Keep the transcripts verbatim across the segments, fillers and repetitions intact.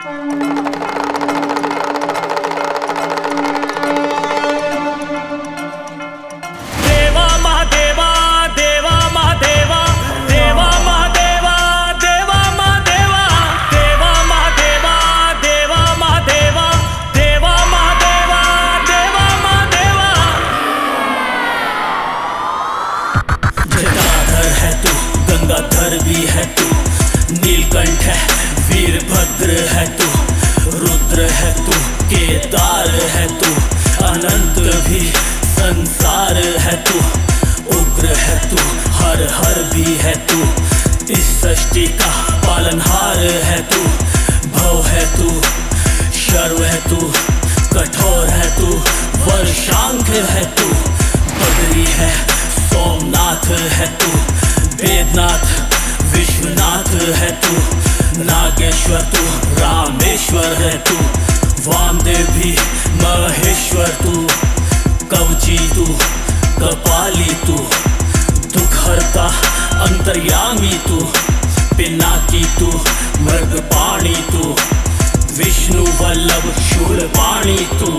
देवा महादेवा देवा महादेवा देवा महादेवा देवा महादेवा देवा महादेवा देवा महादेवा देवा महादेवा देवा महादेवा। जटाधर है तू, गंगाधर भी है तू, नीलकंठ है, वीरभद्र है तू, रुद्र है तू, केदार है तू, अनंत भी संसार है तू, उग्र है तू, हर हर भी है तू, इस सृष्टि का पालनहार है तू, भव है तू, शर्व है तू, कठोर है तू, वर्षांक है तू, बदरी है, सोमनाथ है तू, वेदनाथ विश्वनाथ है तू, नागेश्वर तू, रामेश्वर है तू, वामदेव भी महेश्वर तू, कवची तू, कपाली तू, दुखहर्ता अंतर्यामी तू, पिनाकी तू, मृगपाणी तू, विष्णु वल्लभ शूलपाणी तू।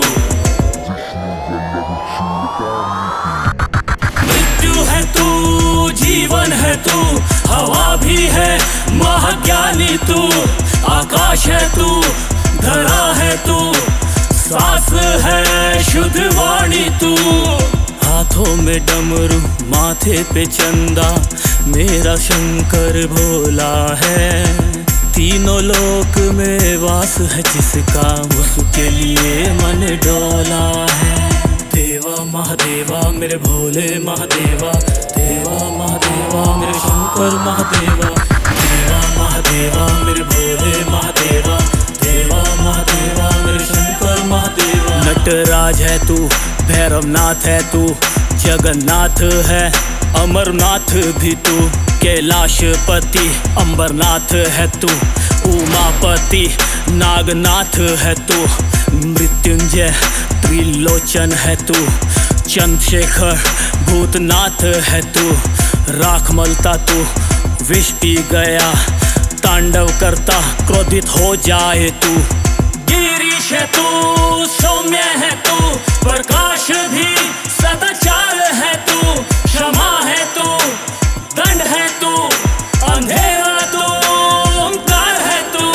मृत्यु है तू, जीवन है तू, हवा भी है, महाज्ञानी तू, आकाश है तू, धरा है तू, सांस है, शुद्ध वाणी तू। हाथों में डमरू, माथे पे चंदा, मेरा शंकर भोला है, तीनों लोक में वास है जिसका, उसके लिए मन डोला है। देवा महादेवा मेरे भोले महादेवा, देवा महादेवा मेरे शंकर महादेवा, देवा महादेवा मेरे भोले महादेवा, देवा महादेवा मेरे शंकर महादेवा। नटराज है तू, भैरवनाथ है तू, जगन्नाथ है, अमरनाथ भी तू, कैलाशपति अंबरनाथ है तू, उमापति नागनाथ है तू, मृत्युंजय त्रिलोचन है तू, चंद्रशेखर भूतनाथ है तू, राख मलता तू, विष पी गया, तांडव करता क्रोधित हो जाए तू, गिरीश है तू, सौम्य है तू, प्रकाश भी सदाचार है तू, क्षमा है तू, दंड है तू, अंधेरा तू, ओंकार है तू।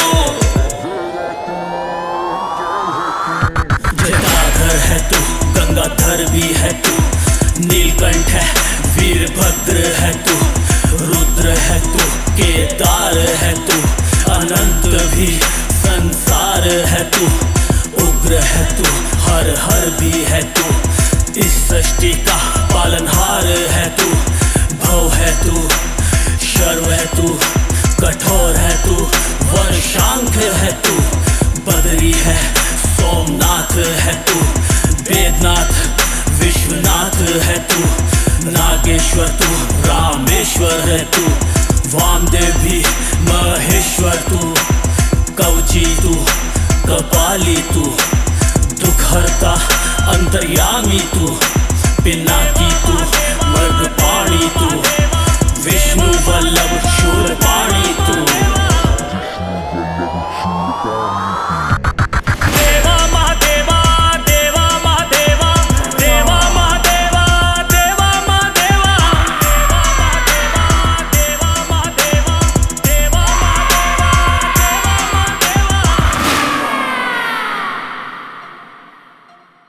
जटाधर है तू, गंगाधर भी है तू, नीलकंठ है, वीरभद्र है तू, रुद्र है तू, केदार है तू, अनंत भी संसार है तू, उग्र है तू, हर हर भी है तू, इस सृष्टि का पालनहार है तू, भव है तू, शर्व है तू, कठोर है तू, वर्षांक है तू, बदरी है, सोमनाथ है तू, वेदनाथ विश्वनाथ है तू, नागेश्वर तू, रामेश्वर है तू, वामदेव भी महेश्वर तू, कवची तू, कपाली तू, दुखहर्ता अंतर्यामी तू, पिनाकी तू, मृगपाणी तू, विष्णु वल्लभ शूलपाणी तू।